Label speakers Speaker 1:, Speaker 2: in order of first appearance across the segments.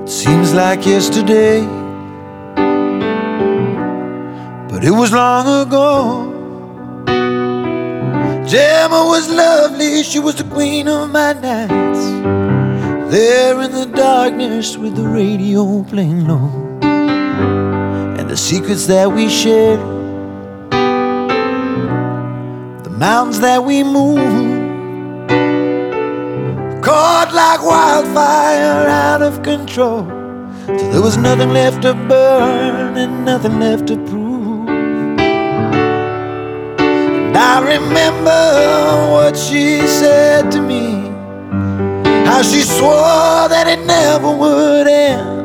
Speaker 1: Seems like yesterday, but it was long ago. Gemma was lovely, she was the queen of my nights. There in the darkness with the radio playing low, and the secrets that we shared, the mountains that we moved, caught like wildfire out of control, till there was nothing left to burn and nothing left to prove. And I remember what she said to me, how she swore that it never would end.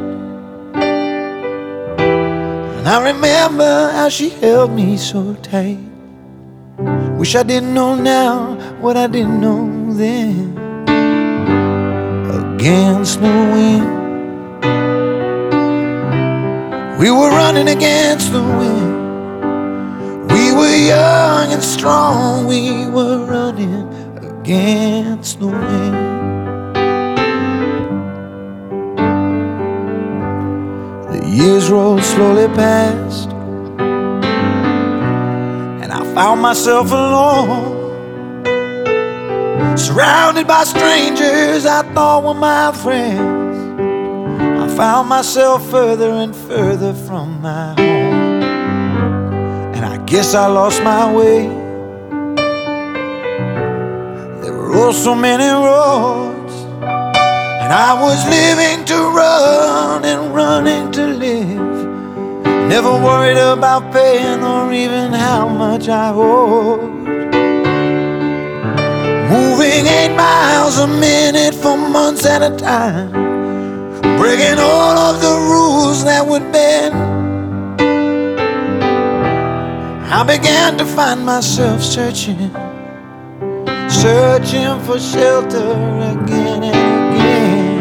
Speaker 1: And I remember how she held me so tight. Wish I didn't know now what I didn't know then. Against the wind, we were running against the wind. We were young and strong, we were running against the wind. The years rolled slowly past, and I found myself alone, surrounded by strangers I thought were my friends. I found myself further and further from my home, and I guess I lost my way. There were oh so many roads, and I was living to run and running to live, never worried about paying or even how much I owed. Moving 8 miles a minute for months at a time, breaking all of the rules that would bend. I began to find myself searching for shelter again and again.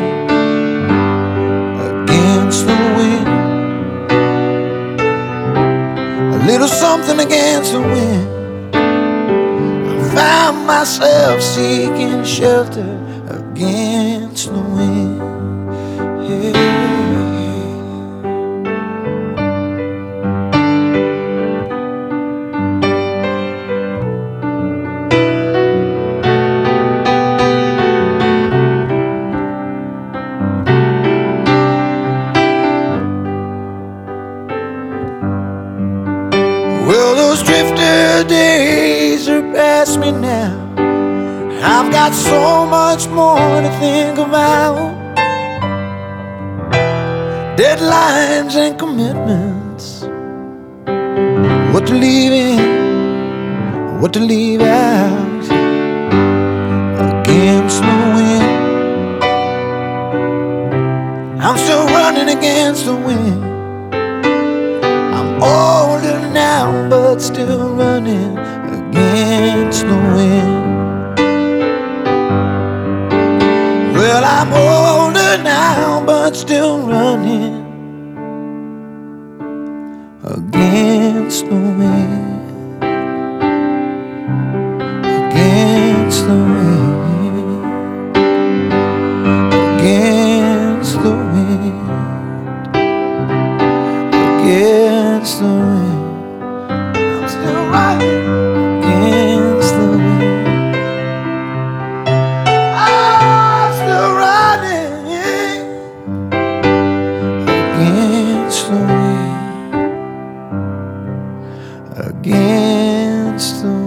Speaker 1: Against the wind, a little something against the wind. Found myself seeking shelter against the wind. Yeah. Well, those drifter days are past me now. I've got so much more to think about. Deadlines and commitments, what to leave in, what to leave out. Against the wind, I'm still running against the wind. I'm older now, but still running against the wind. Well, I'm older now, but still running against the wind. Against the wind. Against the wind. Against the wind. I'm still running against the wind. I'm still running against the wind. Against the wind.